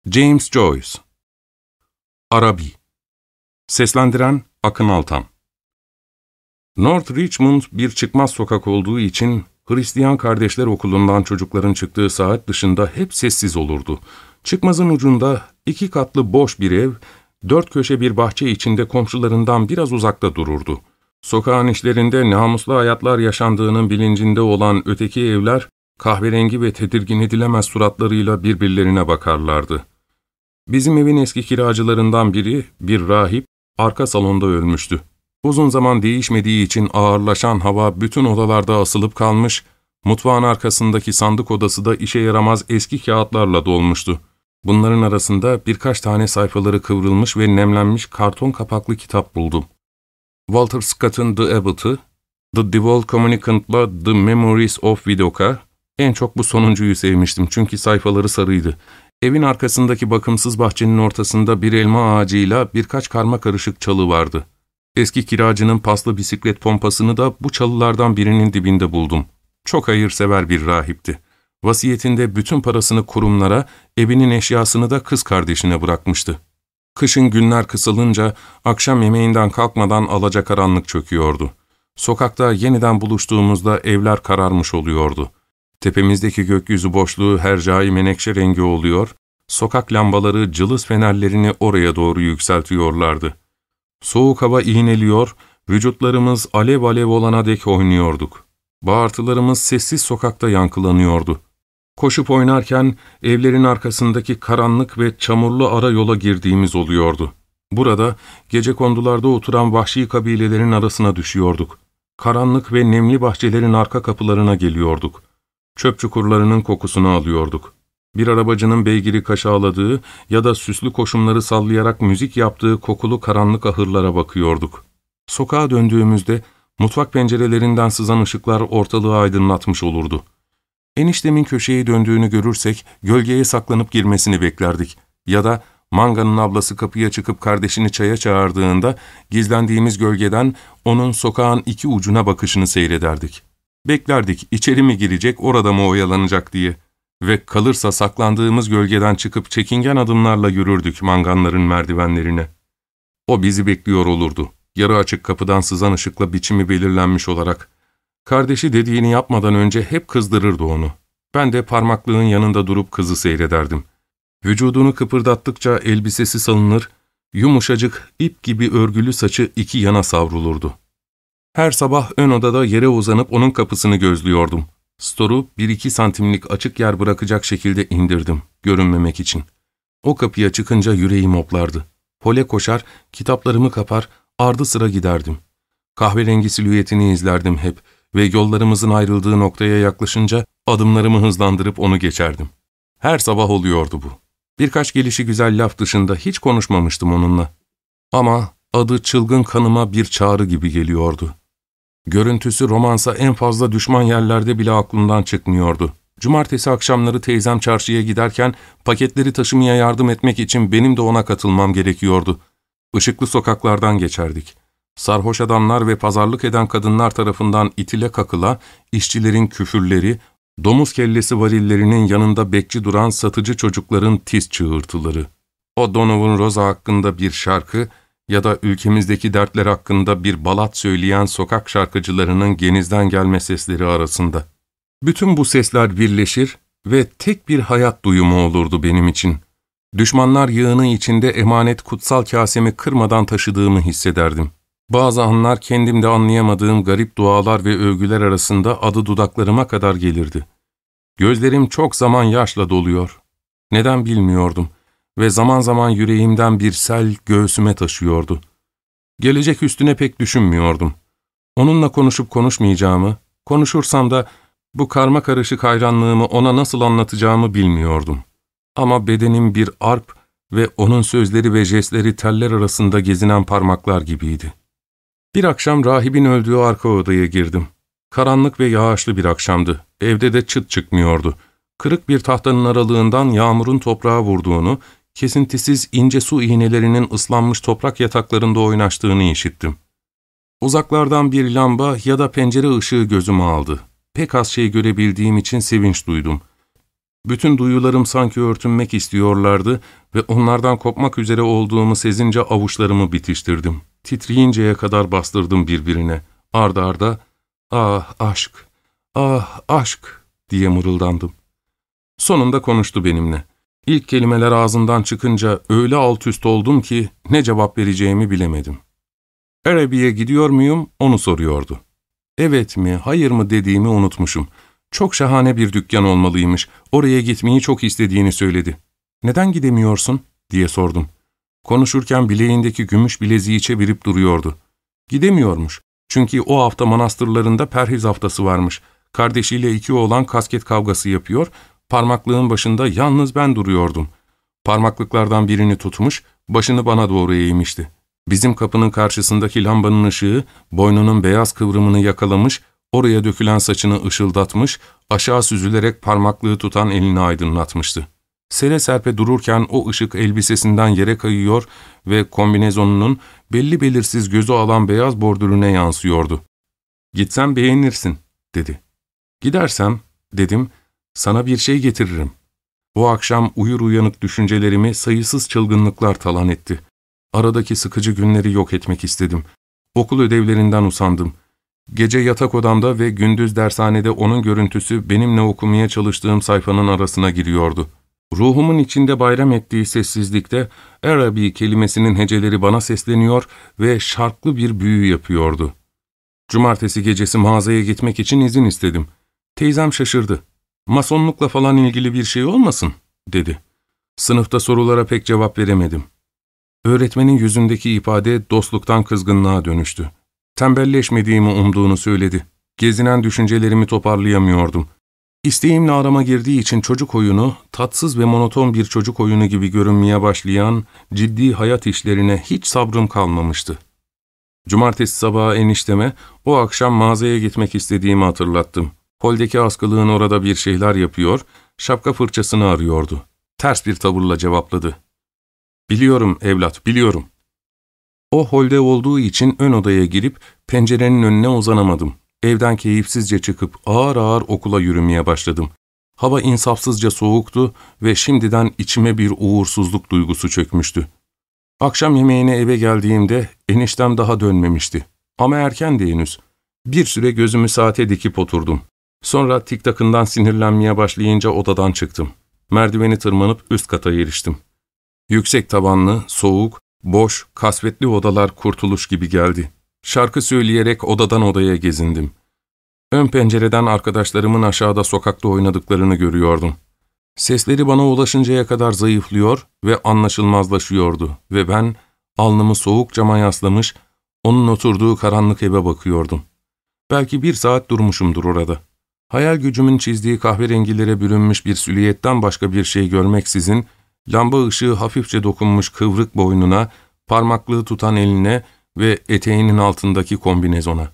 James Joyce. Arabi. Seslendiren Akın Altan. North Richmond bir çıkmaz sokak olduğu için Hristiyan Kardeşler Okulu'ndan çocukların çıktığı saat dışında hep sessiz olurdu. Çıkmazın ucunda 2 katlı boş bir ev, 4 köşe bir bahçe içinde komşularından biraz uzakta dururdu. Sokağın işlerinde namuslu hayatlar yaşandığının bilincinde olan öteki evler, kahverengi ve tedirgin edilemez suratlarıyla birbirlerine bakarlardı. Bizim evin eski kiracılarından biri, bir rahip, arka salonda ölmüştü. Uzun zaman değişmediği için ağırlaşan hava bütün odalarda asılıp kalmış, mutfağın arkasındaki sandık odası da işe yaramaz eski kağıtlarla dolmuştu. Bunların arasında birkaç tane sayfaları kıvrılmış ve nemlenmiş karton kapaklı kitap buldum. Walter Scott'ın The Abbot'ı, The Devout Communicant'la The Memories of Vidoka, en çok bu sonuncuyu sevmiştim çünkü sayfaları sarıydı. Evin arkasındaki bakımsız bahçenin ortasında bir elma ağacıyla birkaç karma karışık çalı vardı. Eski kiracının paslı bisiklet pompasını da bu çalılardan birinin dibinde buldum. Çok hayırsever bir rahipti. Vasiyetinde bütün parasını kurumlara, evinin eşyasını da kız kardeşine bırakmıştı. Kışın günler kısalınca akşam yemeğinden kalkmadan alacakaranlık çöküyordu. Sokakta yeniden buluştuğumuzda evler kararmış oluyordu. Tepemizdeki gökyüzü boşluğu hercai menekşe rengi oluyor, sokak lambaları cılız fenerlerini oraya doğru yükseltiyorlardı. Soğuk hava iğneliyor, vücutlarımız alev alev olana dek oynuyorduk. Bağırtılarımız sessiz sokakta yankılanıyordu. Koşup oynarken evlerin arkasındaki karanlık ve çamurlu ara yola girdiğimiz oluyordu. Burada gecekondularda oturan vahşi kabilelerin arasına düşüyorduk. Karanlık ve nemli bahçelerin arka kapılarına geliyorduk. Çöp çukurlarının kokusunu alıyorduk. Bir arabacının beygiri kaşağladığı ya da süslü koşumları sallayarak müzik yaptığı kokulu karanlık ahırlara bakıyorduk. Sokağa döndüğümüzde mutfak pencerelerinden sızan ışıklar ortalığı aydınlatmış olurdu. Eniştemin köşeye döndüğünü görürsek gölgeye saklanıp girmesini beklerdik. Ya da Manga'nın ablası kapıya çıkıp kardeşini çaya çağırdığında gizlendiğimiz gölgeden onun sokağın iki ucuna bakışını seyrederdik. Beklerdik içeri mi girecek, orada mı oyalanacak diye. Ve kalırsa saklandığımız gölgeden çıkıp çekingen adımlarla yürürdük manganların merdivenlerine. O bizi bekliyor olurdu. Yarı açık kapıdan sızan ışıkla biçimi belirlenmiş olarak. Kardeşi dediğini yapmadan önce hep kızdırırdı onu. Ben de parmaklığın yanında durup kızı seyrederdim. Vücudunu kıpırdattıkça elbisesi salınır, yumuşacık ip gibi örgülü saçı iki yana savrulurdu. Her sabah ön odada yere uzanıp onun kapısını gözlüyordum. Storu 1-2 santimlik açık yer bırakacak şekilde indirdim, görünmemek için. O kapıya çıkınca yüreğim hoplardı. Hole koşar, kitaplarımı kapar, ardı sıra giderdim. Kahverengi silüetini izlerdim hep ve yollarımızın ayrıldığı noktaya yaklaşınca adımlarımı hızlandırıp onu geçerdim. Her sabah oluyordu bu. Birkaç gelişi güzel laf dışında hiç konuşmamıştım onunla. Ama adı çılgın kanıma bir çağrı gibi geliyordu. Görüntüsü romansa en fazla düşman yerlerde bile aklımdan çıkmıyordu. Cumartesi akşamları teyzem çarşıya giderken paketleri taşımaya yardım etmek için benim de ona katılmam gerekiyordu. Işıklı sokaklardan geçerdik. Sarhoş adamlar ve pazarlık eden kadınlar tarafından itile kakıla, işçilerin küfürleri, domuz kellesi varillerinin yanında bekçi duran satıcı çocukların tiz çığırtıları. O Donovan Rosa hakkında bir şarkı ya da ülkemizdeki dertler hakkında bir balat söyleyen sokak şarkıcılarının genizden gelme sesleri arasında. Bütün bu sesler birleşir ve tek bir hayat duyumu olurdu benim için. Düşmanlar yığını içinde emanet kutsal kasemi kırmadan taşıdığımı hissederdim. Bazı anlar kendimde anlayamadığım garip dualar ve övgüler arasında adı dudaklarıma kadar gelirdi. Gözlerim çok zaman yaşla doluyor. Neden bilmiyordum ve zaman zaman yüreğimden bir sel göğsüme taşıyordu. Gelecek üstüne pek düşünmüyordum. Onunla konuşup konuşmayacağımı, konuşursam da bu karma karışık hayranlığımı ona nasıl anlatacağımı bilmiyordum. Ama bedenim bir arp ve onun sözleri ve jestleri teller arasında gezinen parmaklar gibiydi. Bir akşam rahibin öldüğü arka odaya girdim. Karanlık ve yağışlı bir akşamdı. Evde de çıt çıkmıyordu. Kırık bir tahtanın aralığından yağmurun toprağa vurduğunu, kesintisiz ince su iğnelerinin ıslanmış toprak yataklarında oynaştığını işittim. Uzaklardan bir lamba ya da pencere ışığı gözümü aldı. Pek az şey görebildiğim için sevinç duydum. Bütün duyularım sanki örtünmek istiyorlardı ve onlardan kopmak üzere olduğumu sezince avuçlarımı bitiştirdim. Titreyinceye kadar bastırdım birbirine. Arda arda, "Ah aşk, ah aşk" diye mırıldandım. Sonunda konuştu benimle. İlk kelimeler ağzından çıkınca öyle alt üst oldum ki ne cevap vereceğimi bilemedim. Araby'ye gidiyor muyum onu soruyordu. Evet mi, hayır mı dediğimi unutmuşum. Çok şahane bir dükkan olmalıymış. Oraya gitmeyi çok istediğini söyledi. "Neden gidemiyorsun?" diye sordum. Konuşurken bileğindeki gümüş bileziği çevirip duruyordu. Gidemiyormuş. Çünkü o hafta manastırlarında perhiz haftası varmış. Kardeşiyle 2 oğlan kasket kavgası yapıyor, parmaklığın başında yalnız ben duruyordum. Parmaklıklardan birini tutmuş, başını bana doğru eğmişti. Bizim kapının karşısındaki lambanın ışığı, boynunun beyaz kıvrımını yakalamış, oraya dökülen saçını ışıldatmış, aşağı süzülerek parmaklığı tutan elini aydınlatmıştı. Sere serpe dururken o ışık elbisesinden yere kayıyor ve kombinezonunun belli belirsiz gözü alan beyaz bordürüne yansıyordu. "Gitsem beğenirsin," dedi. "Gidersem," dedim, "sana bir şey getiririm." O akşam uyur uyanık düşüncelerimi sayısız çılgınlıklar talan etti. Aradaki sıkıcı günleri yok etmek istedim. Okul ödevlerinden usandım. Gece yatak odamda ve gündüz dershanede onun görüntüsü benimle okumaya çalıştığım sayfanın arasına giriyordu. Ruhumun içinde bayram ettiği sessizlikte Araby kelimesinin heceleri bana sesleniyor ve şarklı bir büyü yapıyordu. Cumartesi gecesi mağazaya gitmek için izin istedim. Teyzem şaşırdı. "Masonlukla falan ilgili bir şey olmasın?" dedi. Sınıfta sorulara pek cevap veremedim. Öğretmenin yüzündeki ifade dostluktan kızgınlığa dönüştü. Tembelleşmediğimi umduğunu söyledi. Gezinen düşüncelerimi toparlayamıyordum. İsteğimle arama girdiği için çocuk oyunu, tatsız ve monoton bir çocuk oyunu gibi görünmeye başlayan ciddi hayat işlerine hiç sabrım kalmamıştı. Cumartesi sabahı enişteme o akşam mağazaya gitmek istediğimi hatırlattım. Holdeki askılığın orada bir şeyler yapıyor, şapka fırçasını arıyordu. Ters bir tavırla cevapladı. "Biliyorum evlat, biliyorum." O holde olduğu için ön odaya girip pencerenin önüne uzanamadım. Evden keyifsizce çıkıp ağır ağır okula yürümeye başladım. Hava insafsızca soğuktu ve şimdiden içime bir uğursuzluk duygusu çökmüştü. Akşam yemeğine eve geldiğimde eniştem daha dönmemişti. Ama erkendi henüz. Bir süre gözümü saate dikip oturdum. Sonra tiktakından sinirlenmeye başlayınca odadan çıktım. Merdiveni tırmanıp üst kata eriştim. Yüksek tavanlı, soğuk, boş, kasvetli odalar kurtuluş gibi geldi. Şarkı söyleyerek odadan odaya gezindim. Ön pencereden arkadaşlarımın aşağıda sokakta oynadıklarını görüyordum. Sesleri bana ulaşıncaya kadar zayıflıyor ve anlaşılmazlaşıyordu ve ben alnımı soğuk cama yaslamış, onun oturduğu karanlık eve bakıyordum. Belki 1 saat durmuşumdur orada. Hayal gücümün çizdiği kahverengilere bürünmüş bir silüetten başka bir şey görmeksizin, lamba ışığı hafifçe dokunmuş kıvrık boynuna, parmaklığı tutan eline ve eteğinin altındaki kombinezona.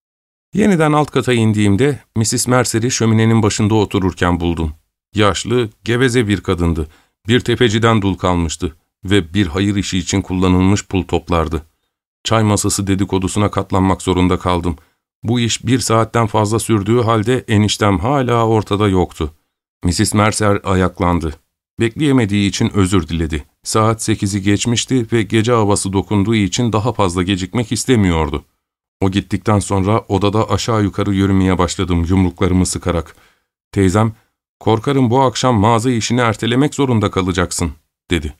Yeniden alt kata indiğimde Mrs. Mercer'i şöminenin başında otururken buldum. Yaşlı, geveze bir kadındı. Bir tefeciden dul kalmıştı ve bir hayır işi için kullanılmış pul toplardı. Çay masası dedikodusuna katlanmak zorunda kaldım. Bu iş 1 saatten fazla sürdüğü halde eniştem hala ortada yoktu. Mrs. Mercer ayaklandı. Bekleyemediği için özür diledi. Saat 8'i geçmişti ve gece havası dokunduğu için daha fazla gecikmek istemiyordu. O gittikten sonra odada aşağı yukarı yürümeye başladım yumruklarımı sıkarak. Teyzem, "Korkarım bu akşam mağaza işini ertelemek zorunda kalacaksın," dedi.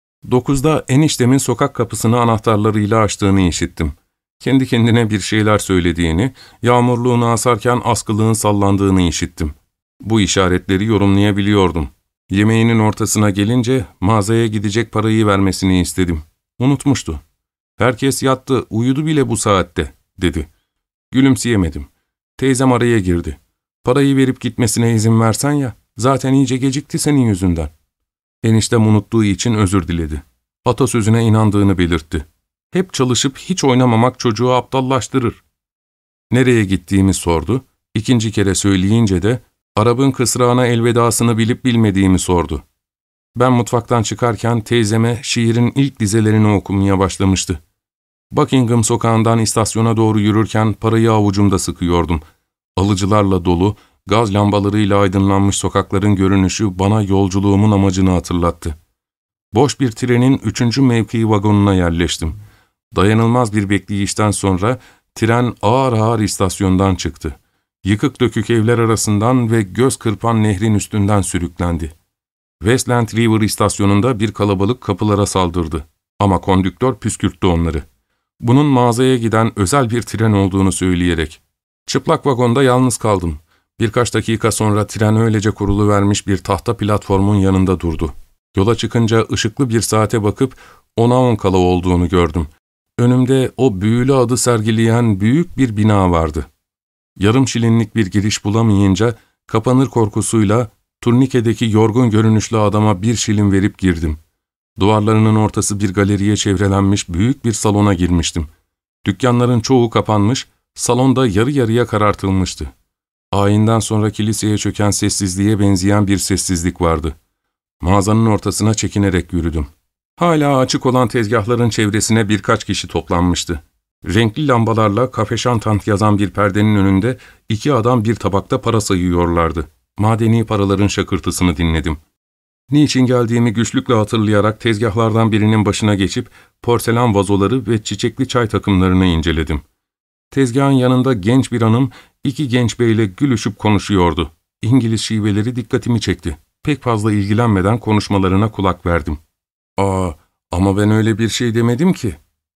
9'da eniştemin sokak kapısını anahtarlarıyla açtığını işittim. Kendi kendine bir şeyler söylediğini, yağmurluğunu asarken askılığın sallandığını işittim. Bu işaretleri yorumlayabiliyordum. Yemeğinin ortasına gelince mağazaya gidecek parayı vermesini istedim. Unutmuştu. "Herkes yattı, uyudu bile bu saatte," dedi. Gülümseyemedim. Teyzem araya girdi. "Parayı verip gitmesine izin versen ya, zaten iyice gecikti senin yüzünden." Eniştem unuttuğu için özür diledi. Atasözüne inandığını belirtti. Hep çalışıp hiç oynamamak çocuğu aptallaştırır. Nereye gittiğimi sordu. 2. kere söyleyince de Arap'ın kısrağına elvedasını bilip bilmediğimi sordu. Ben mutfaktan çıkarken teyzeme şiirin ilk dizelerini okumaya başlamıştı. Buckingham sokağından istasyona doğru yürürken parayı avucumda sıkıyordum. Alıcılarla dolu, Gaz lambalarıyla aydınlanmış sokakların görünüşü bana yolculuğumun amacını hatırlattı. Boş bir trenin 3. mevki vagonuna yerleştim. Dayanılmaz bir bekleyişten sonra tren ağır ağır istasyondan çıktı. Yıkık dökük evler arasından ve göz kırpan nehrin üstünden sürüklendi. Westland River istasyonunda bir kalabalık kapılara saldırdı. Ama kondüktör püskürttü onları. Bunun mağazaya giden özel bir tren olduğunu söyleyerek. Çıplak vagonda yalnız kaldım. Birkaç dakika sonra tren öylece kuruluvermiş bir tahta platformun yanında durdu. Yola çıkınca ışıklı bir saate bakıp 10'a 10 kala olduğunu gördüm. Önümde o büyülü adı sergileyen büyük bir bina vardı. Yarım şilinlik bir giriş bulamayınca kapanır korkusuyla turnikedeki yorgun görünüşlü adama 1 şilin verip girdim. Duvarlarının ortası bir galeriye çevrelenmiş büyük bir salona girmiştim. Dükkanların çoğu kapanmış, salonda yarı yarıya karartılmıştı. Ayinden sonra kiliseye çöken sessizliğe benzeyen bir sessizlik vardı. Mağazanın ortasına çekinerek yürüdüm. Hala açık olan tezgahların çevresine birkaç kişi toplanmıştı. Renkli lambalarla Cafe Chantant yazan bir perdenin önünde 2 adam bir tabakta para sayıyorlardı. Madeni paraların şakırtısını dinledim. Niçin geldiğimi güçlükle hatırlayarak tezgahlardan birinin başına geçip porselen vazoları ve çiçekli çay takımlarını inceledim. Tezgahın yanında genç bir hanım 2 genç beyle gülüşüp konuşuyordu. İngiliz şiveleri dikkatimi çekti. Pek fazla ilgilenmeden konuşmalarına kulak verdim. Ama ben öyle bir şey demedim ki.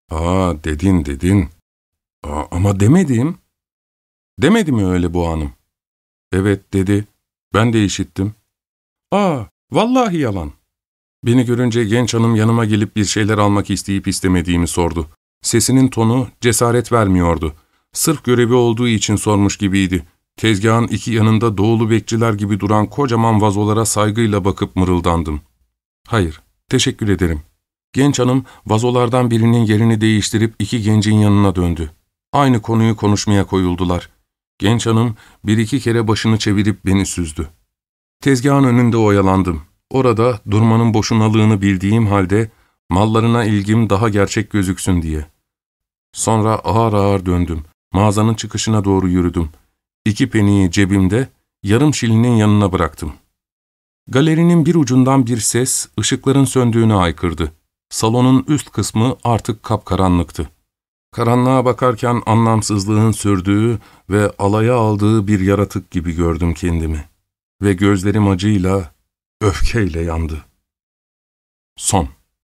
Dedin. Ama demedim. Demedi mi öyle bu hanım? Evet dedi. Ben de işittim. Vallahi yalan. Beni görünce genç hanım yanıma gelip bir şeyler almak isteyip istemediğimi sordu. Sesinin tonu cesaret vermiyordu. Sırf görevi olduğu için sormuş gibiydi. Tezgahın 2 yanında doğulu bekçiler gibi duran kocaman vazolara saygıyla bakıp mırıldandım. Hayır, teşekkür ederim. Genç hanım vazolardan birinin yerini değiştirip 2 gencin yanına döndü. Aynı konuyu konuşmaya koyuldular. Genç hanım 1-2 kere başını çevirip beni süzdü. Tezgahın önünde oyalandım. Orada durmanın boşunalığını bildiğim halde mallarına ilgim daha gerçek gözüksün diye. Sonra ağır ağır döndüm. Mağazanın çıkışına doğru yürüdüm. 2 peniyi cebimde, yarım şilinin yanına bıraktım. Galerinin bir ucundan bir ses ışıkların söndüğünü haykırdı. Salonun üst kısmı artık kapkaranlıktı. Karanlığa bakarken anlamsızlığın sürdüğü ve alaya aldığı bir yaratık gibi gördüm kendimi. Ve gözlerim acıyla, öfkeyle yandı. Son.